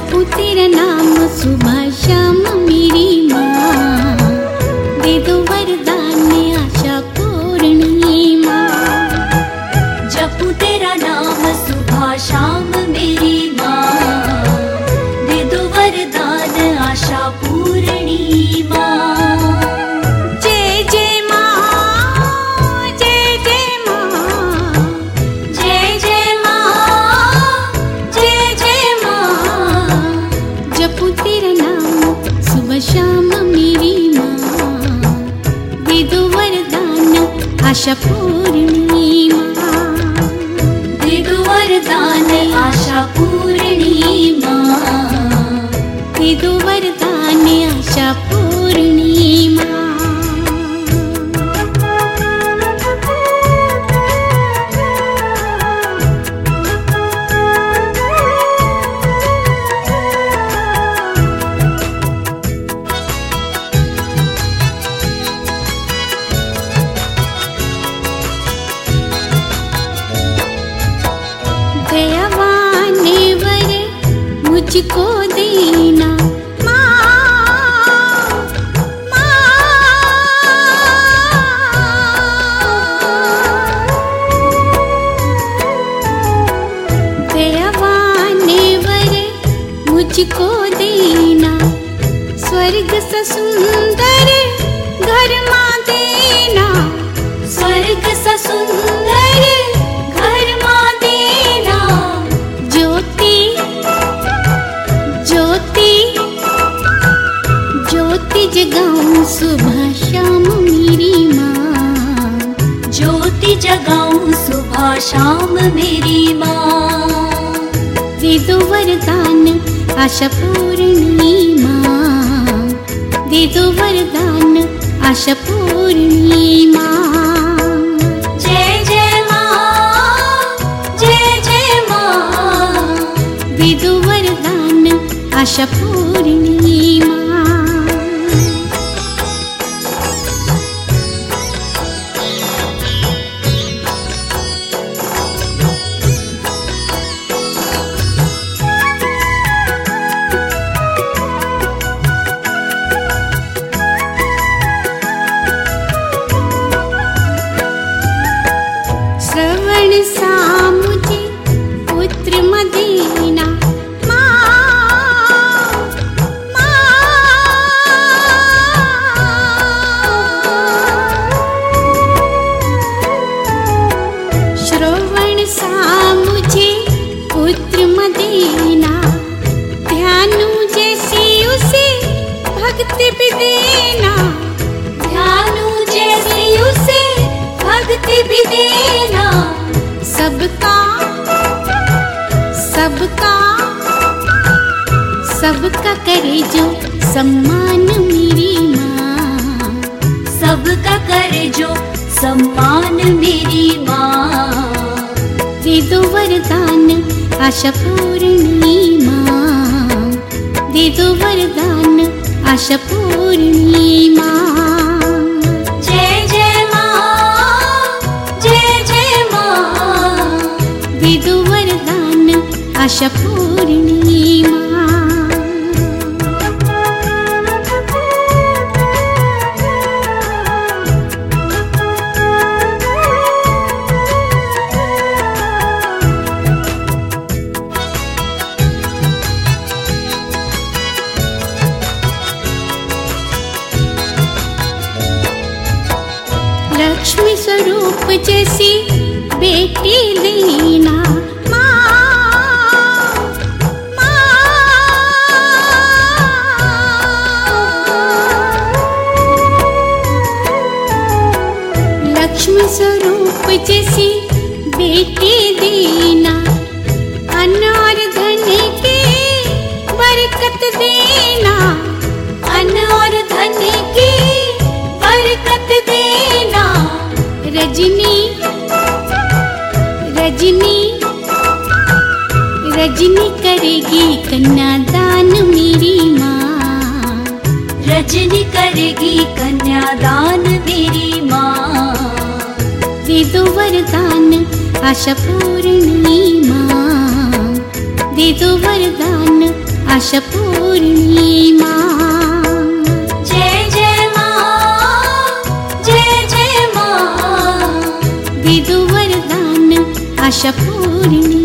जपू तेरा नाम सुबह शाम मेरी माँ, दे दो वरदान आशा पूर्णी माँ। जपू तेरा नाम सुबह शाम मेरी माँ, दे दो वरदान आशा पूर्णी माँ। जय जय माँ, जय जय माँ, जय जय माँ, जय जय माँ। जपू तेरा नाम सुबह शाम मेरी माँ, दे दो वरदान आशा पूर्णी माँ। दे दो वरदान आशा पूर्णी माँ, दे दो वरदान आशा पूर्णी माँ। दयावान वर मुझको देना मुझको देना, स्वर्ग सा सुंदर घर माँ देना। स्वर्ग सा सुंदर घर माँ देना। ज्योति ज्योति ज्योति जगाऊं सुबह शाम मेरी माँ, ज्योति जगाऊं सुबह शाम मेरी माँ। दे दो वरदान आशा पूर्णी माँ, दे दो वरदान आशा पूर्णी माँ। जय जय माँ, जय जय माँ। दे दो वरदान आशा पूर्णी माँ। श्रवण सा मुझे पुत्र मदीना श्रवण सा मुझे पुत्र मदीना। ध्यानु जैसी उसे भक्ति भी देना। ध्यानु जैसी उसे भक्ति भी देना। सबका सबका सबका करे जो सम्मान मेरी माँ, सबका करे जो सम्मान मेरी माँ। दे दो वरदान आशा पूर्णी माँ, दे दो वरदान आशा पूर्णी माँ। जय जय माँ, जय जय माँ। दे दो वरदान आशा पूर्णी माँ। लक्ष्मी स्वरूप जैसी बेटी लेना लक्ष्मी स्वरूप जैसी बेटी देना। अन्न और धन की बरकत देना। अन्न और धन की बरकत देना। रजनी रजनी रजनी करेगी कन्यादान मेरी माँ, रजनी करेगी कन्यादान मेरी माँ। दे दो वरदान आशा पूर्णी माँ, दे दो वरदान आशा पूर्णी माँ। जय जय माँ, जय जय माँ। दे दो वरदान आशा पूर्णी।